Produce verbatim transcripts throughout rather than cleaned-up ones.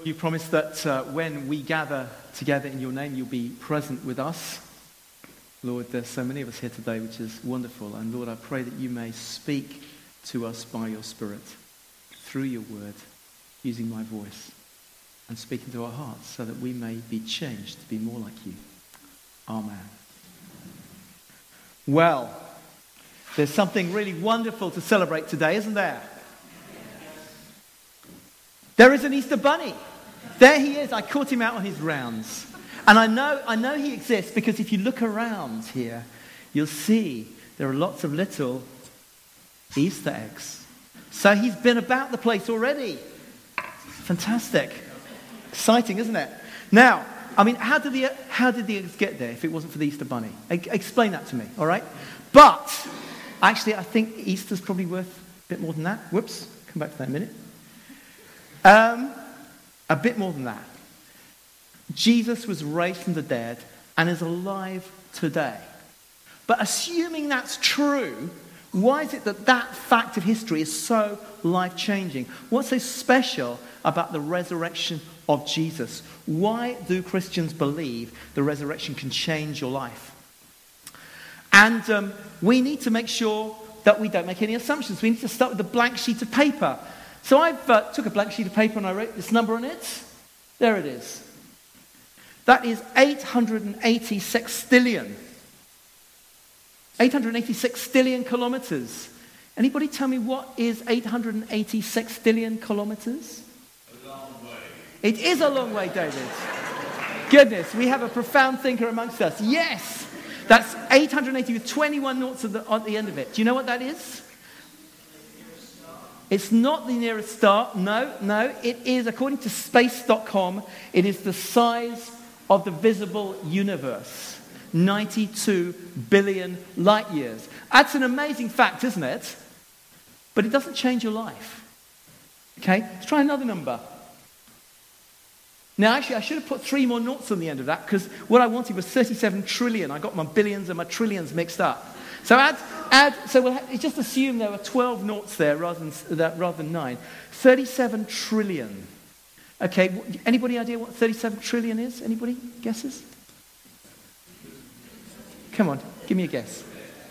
You promise that uh, when we gather together in your name, you'll be present with us. Lord, there's so many of us here today, which is wonderful. And Lord, I pray that you may speak to us by your Spirit, through your word, using my voice, and speak into our hearts so that we may be changed to be more like you. Amen. Well, there's something really wonderful to celebrate today, isn't there? There is an Easter bunny. There he is. I caught him out on his rounds. And I know, I know he exists because if you look around here, you'll see there are lots of little Easter eggs. So he's been about the place already. Fantastic. Exciting, isn't it? Now, I mean, how did the how did the eggs get there if it wasn't for the Easter bunny? E- explain that to me, all right? But, actually, I think Easter's probably worth a bit more than that. Whoops. Come back to that in a minute. Um, a bit more than that. Jesus was raised from the dead and is alive today. But assuming that's true, why is it that that fact of history is so life-changing? What's so special about the resurrection of Jesus? Why do Christians believe the resurrection can change your life? And um, we need to make sure that we don't make any assumptions. We need to start with a blank sheet of paper. So I uh, took a blank sheet of paper and I wrote this number on it. There it is. That is eight hundred eighty sextillion. eight hundred eighty sextillion kilometers. Anybody tell me what is eight hundred eighty sextillion kilometers? A long way. It is a long way, David. Goodness, we have a profound thinker amongst us. Yes, that's eight hundred eighty with twenty-one noughts at the, at the end of it. Do you know what that is? It's not the nearest star. No, no. It is, according to space dot com, it is the size of the visible universe. ninety-two billion light years. That's an amazing fact, isn't it? But it doesn't change your life. Okay, let's try another number. Now, actually, I should have put three more noughts on the end of that because what I wanted was thirty-seven trillion. I got my billions and my trillions mixed up. So add, add. So we'll ha- just assume there were twelve noughts there rather than that, rather than nine. thirty-seven trillion. Okay, w- anybody idea what thirty-seven trillion is? Anybody guesses? Come on, give me a guess.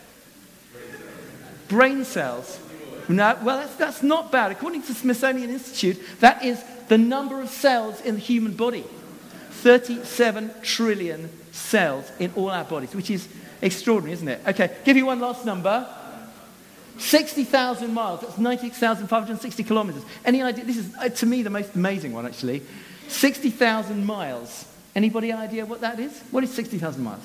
Brain cells. No, well, that's, that's not bad. According to the Smithsonian Institute, that is the number of cells in the human body. thirty-seven trillion cells in all our bodies, which is extraordinary, isn't it? Okay, give you one last number. sixty thousand miles. That's ninety-six thousand five hundred sixty kilometers. Any idea? This is, uh, to me, the most amazing one, actually. sixty thousand miles. Anybody idea what that is? What is sixty thousand miles?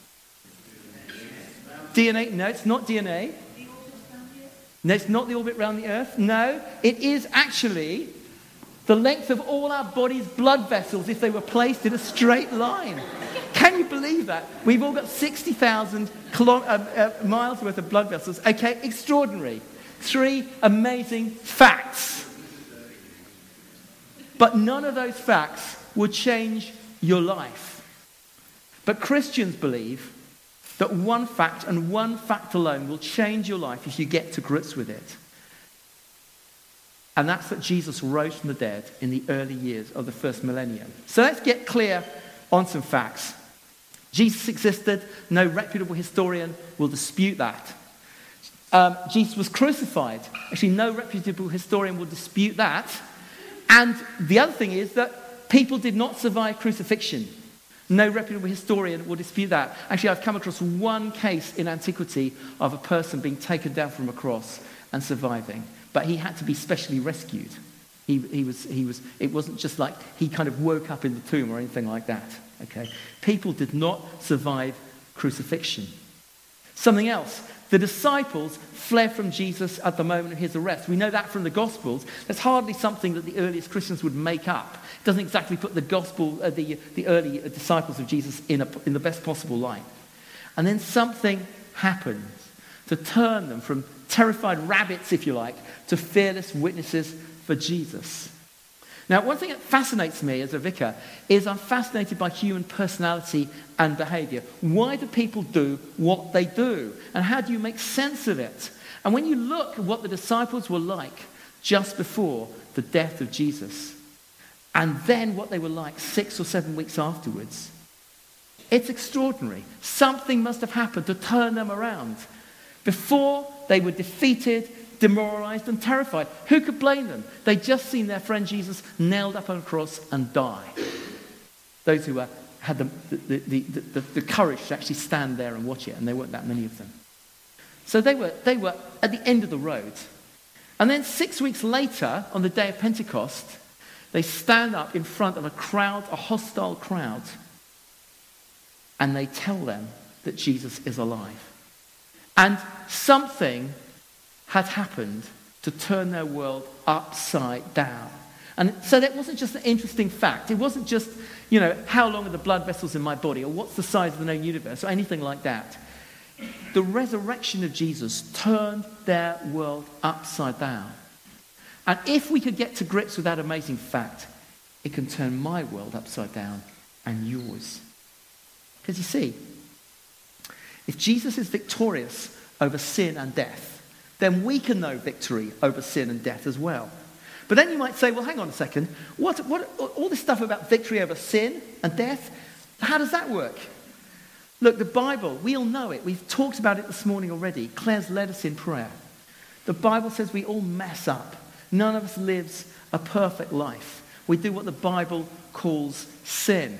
D N A? No, it's not D N A. No, it's not the orbit around the Earth. No, it is actually the length of all our body's blood vessels if they were placed in a straight line. Can you believe that? We've all got sixty thousand kilo- uh, uh, miles worth of blood vessels. Okay, extraordinary. Three amazing facts. But none of those facts will change your life. But Christians believe that one fact and one fact alone will change your life if you get to grips with it. And that's that Jesus rose from the dead in the early years of the first millennium. So let's get clear on some facts. Jesus existed. No reputable historian will dispute that. Um, Jesus was crucified. Actually, no reputable historian will dispute that. And the other thing is that people did not survive crucifixion. No reputable historian will dispute that. Actually, I've come across one case in antiquity of a person being taken down from a cross and surviving. But he had to be specially rescued. He, he was, he was, it wasn't just like he kind of woke up in the tomb or anything like that. Okay? People did not survive crucifixion. Something else. The disciples fled from Jesus at the moment of his arrest. We know that from the Gospels. That's hardly something that the earliest Christians would make up. It doesn't exactly put the gospel, uh, the, the early disciples of Jesus in, a, in the best possible light. And then something happens to turn them from terrified rabbits, if you like, to fearless witnesses for Jesus. Now, one thing that fascinates me as a vicar is I'm fascinated by human personality and behaviour. Why do people do what they do? And how do you make sense of it? And when you look at what the disciples were like just before the death of Jesus, and then what they were like six or seven weeks afterwards. It's extraordinary. Something must have happened to turn them around. Before, they were defeated, demoralized, and terrified. Who could blame them? They'd just seen their friend Jesus nailed up on a cross and die. Those who were, had the, the, the, the, the courage to actually stand there and watch it, and there weren't that many of them. So they were, they were at the end of the road. And then six weeks later, on the day of Pentecost, they stand up in front of a crowd, a hostile crowd, and they tell them that Jesus is alive. And something had happened to turn their world upside down. And so that wasn't just an interesting fact. It wasn't just, you know, how long are the blood vessels in my body, or what's the size of the known universe, or anything like that. The resurrection of Jesus turned their world upside down. And if we could get to grips with that amazing fact, it can turn my world upside down and yours. Because you see, if Jesus is victorious over sin and death, then we can know victory over sin and death as well. But then you might say, well, hang on a second. What, what, all this stuff about victory over sin and death, how does that work? Look, the Bible, we all know it. We've talked about it this morning already. Claire's led us in prayer. The Bible says we all mess up. None of us lives a perfect life. We do what the Bible calls sin.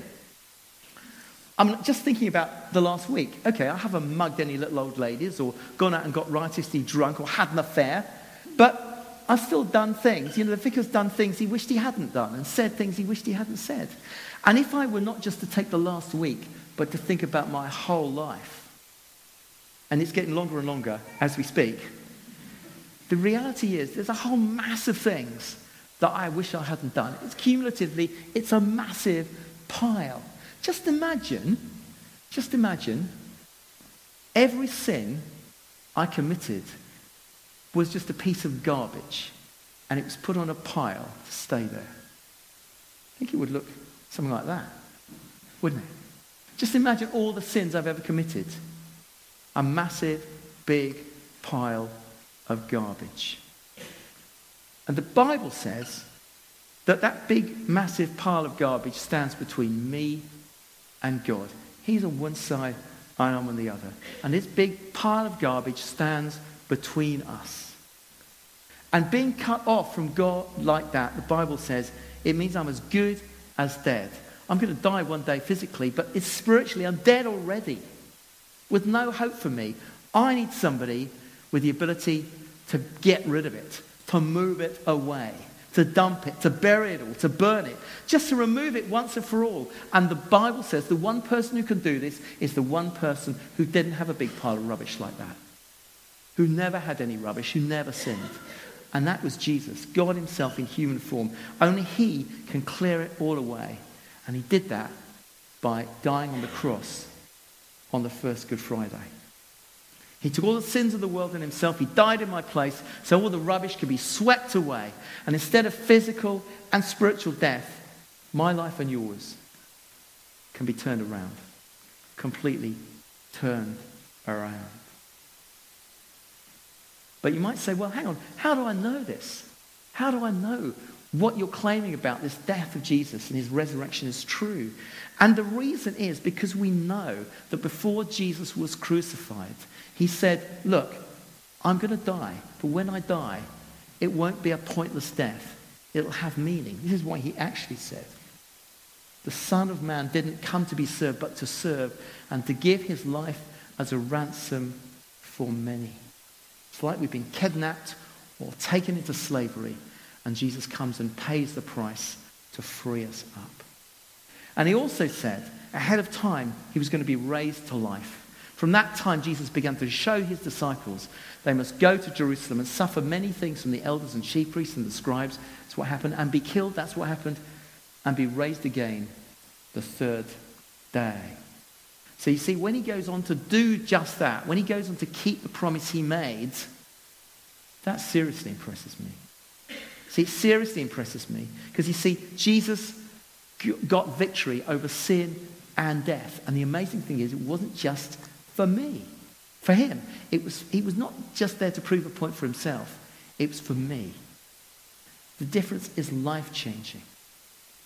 I'm just thinking about the last week. Okay, I haven't mugged any little old ladies or gone out and got riotously drunk or had an affair. But I've still done things. You know, the vicar's done things he wished he hadn't done and said things he wished he hadn't said. And if I were not just to take the last week, but to think about my whole life, and it's getting longer and longer as we speak, the reality is there's a whole mass of things that I wish I hadn't done. It's cumulatively, it's a massive pile. Just imagine, just imagine, every sin I committed was just a piece of garbage, and it was put on a pile to stay there. I think it would look something like that, wouldn't it? Just imagine all the sins I've ever committed. A massive, big pile of garbage. And the Bible says that that big, massive pile of garbage stands between me and God. He's on one side, I am on the other. And this big pile of garbage stands between us. And being cut off from God like that, the Bible says, it means I'm as good as dead. I'm going to die one day physically, but it's spiritually, I'm dead already, with no hope for me. I need somebody with the ability to get rid of it, to move it away, to dump it, to bury it all, to burn it, just to remove it once and for all. And the Bible says the one person who can do this is the one person who didn't have a big pile of rubbish like that, who never had any rubbish, who never sinned. And that was Jesus, God himself in human form. Only he can clear it all away. And he did that by dying on the cross on the first Good Friday. He took all the sins of the world on himself. He died in my place so all the rubbish could be swept away. And instead of physical and spiritual death, my life and yours can be turned around. Completely turned around. But you might say, well, hang on, how do I know this? How do I know what you're claiming about this death of Jesus and his resurrection is true? And the reason is because we know that before Jesus was crucified, he said, look, I'm going to die, but when I die, it won't be a pointless death. It'll have meaning. This is why he actually said, the Son of Man didn't come to be served, but to serve and to give his life as a ransom for many. It's like we've been kidnapped or taken into slavery, and Jesus comes and pays the price to free us up. And he also said, ahead of time, he was going to be raised to life. From that time, Jesus began to show his disciples they must go to Jerusalem and suffer many things from the elders and chief priests and the scribes. That's what happened. And be killed. That's what happened. And be raised again the third day. So you see, when he goes on to do just that, when he goes on to keep the promise he made, that seriously impresses me. See, it seriously impresses me. Because you see, Jesus got victory over sin and death. And the amazing thing is, it wasn't just for me, for him. It was, he was not just there to prove a point for himself. It was for me. The difference is life-changing.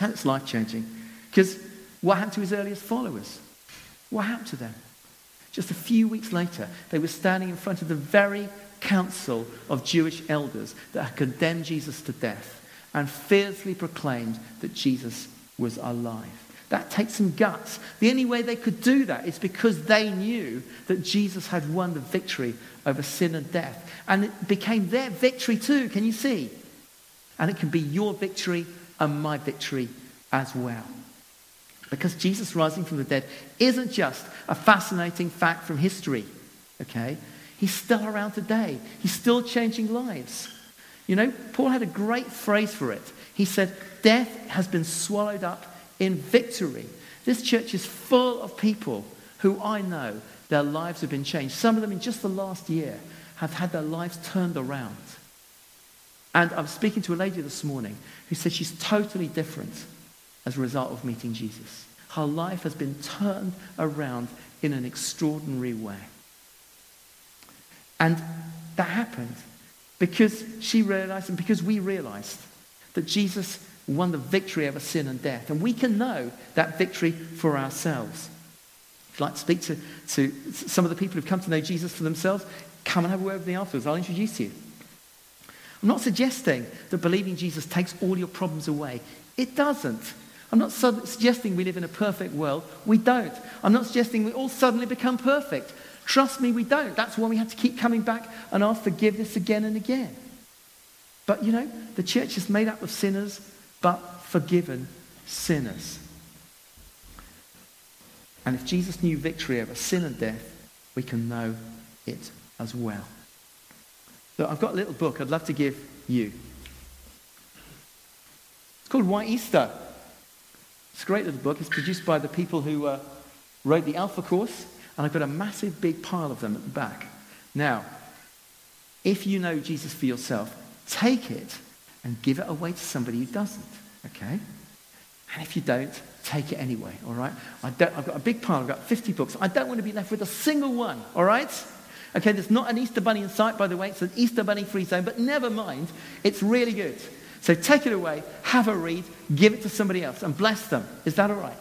And it's life-changing. Because what happened to his earliest followers? What happened to them? Just a few weeks later, they were standing in front of the very council of Jewish elders that had condemned Jesus to death and fiercely proclaimed that Jesus was alive. That takes some guts. The only way they could do that is because they knew that Jesus had won the victory over sin and death. And it became their victory too, can you see? And it can be your victory and my victory as well. Because Jesus rising from the dead isn't just a fascinating fact from history, okay? He's still around today. He's still changing lives. You know, Paul had a great phrase for it. He said, death has been swallowed up in victory. This church is full of people who I know their lives have been changed. Some of them in just the last year have had their lives turned around. And I was speaking to a lady this morning who said she's totally different as a result of meeting Jesus. Her life has been turned around in an extraordinary way. And that happened because she realized and because we realized that Jesus won the victory over sin and death. And we can know that victory for ourselves. If you'd like to speak to, to some of the people who've come to know Jesus for themselves, come and have a word with me afterwards. I'll introduce you. I'm not suggesting that believing Jesus takes all your problems away. It doesn't. I'm not su- suggesting we live in a perfect world. We don't. I'm not suggesting we all suddenly become perfect. Trust me, we don't. That's why we have to keep coming back and ask forgiveness again and again. But, you know, the church is made up of sinners, but forgiven sinners. And if Jesus knew victory over sin and death, we can know it as well. So I've got a little book I'd love to give you. It's called Why Easter. It's a great little book. It's produced by the people who uh, wrote the Alpha course, and I've got a massive big pile of them at the back. Now, if you know Jesus for yourself, take it and give it away to somebody who doesn't, okay? And if you don't, take it anyway, all right? I don't, I've got a big pile. I've got fifty books. I don't want to be left with a single one, all right? Okay, there's not an Easter bunny in sight, by the way. It's an Easter bunny free zone, but never mind. It's really good. So take it away, have a read, give it to somebody else, and bless them. Is that all right?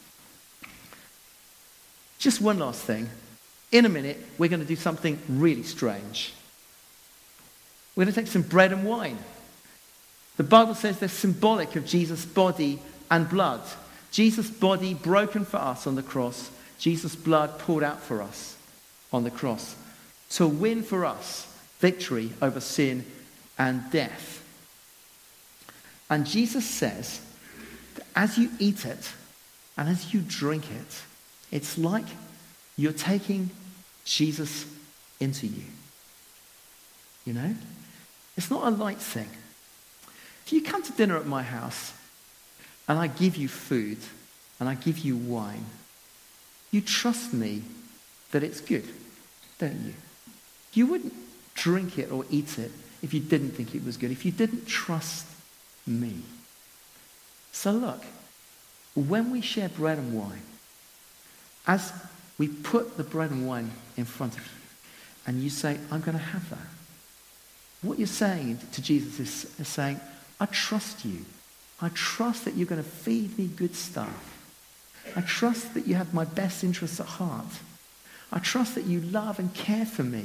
Just one last thing. In a minute, we're going to do something really strange. We're going to take some bread and wine. The Bible says they're symbolic of Jesus' body and blood. Jesus' body broken for us on the cross. Jesus' blood poured out for us on the cross. To win for us victory over sin and death. And Jesus says that as you eat it and as you drink it, it's like you're taking Jesus into you. You know? It's not a light thing. If you come to dinner at my house and I give you food and I give you wine, you trust me that it's good, don't you? You wouldn't drink it or eat it if you didn't think it was good, if you didn't trust me. So look, when we share bread and wine, as we put the bread and wine in front of you, and you say, I'm going to have that, what you're saying to Jesus is, is saying, I trust you. I trust that you're going to feed me good stuff. I trust that you have my best interests at heart. I trust that you love and care for me.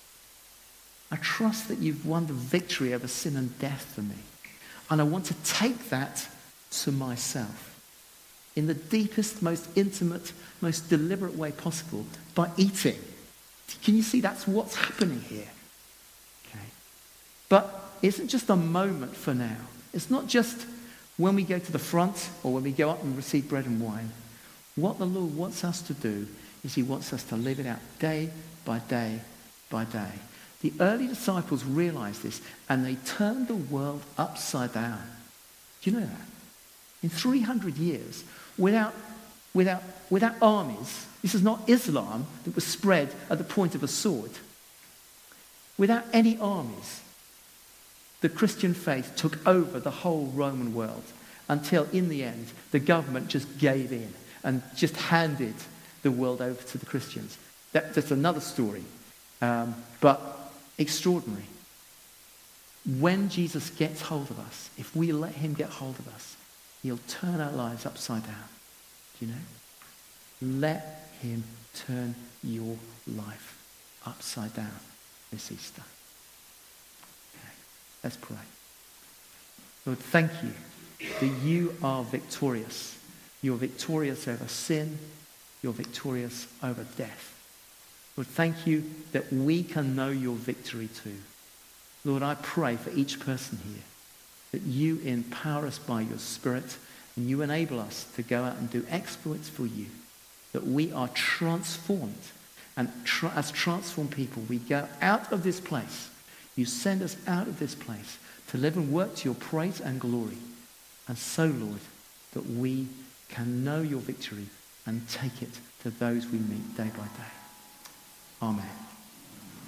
I trust that you've won the victory over sin and death for me. And I want to take that to myself in the deepest, most intimate, most deliberate way possible by eating. Can you see that's what's happening here? Okay. But it isn't just a moment for now. It's not just when we go to the front or when we go up and receive bread and wine. What the Lord wants us to do is he wants us to live it out day by day by day. The early disciples realized this and they turned the world upside down. Do you know that? In three hundred years, without, without, without armies, this is not Islam that was spread at the point of a sword. Without any armies, the Christian faith took over the whole Roman world until in the end, the government just gave in and just handed the world over to the Christians. That, that's another story, um, but extraordinary. When Jesus gets hold of us, if we let him get hold of us, He'll turn our lives upside down. Do you know? Let him turn your life upside down this Easter. Okay, let's pray. Lord, thank you that you are victorious. You're victorious over sin. You're victorious over death. Lord, thank you that we can know your victory too. Lord, I pray for each person here that you empower us by your Spirit and you enable us to go out and do exploits for you, that we are transformed. And tra- as transformed people, we go out of this place. You send us out of this place to live and work to your praise and glory. And so, Lord, that we can know your victory and take it to those we meet day by day. Amen.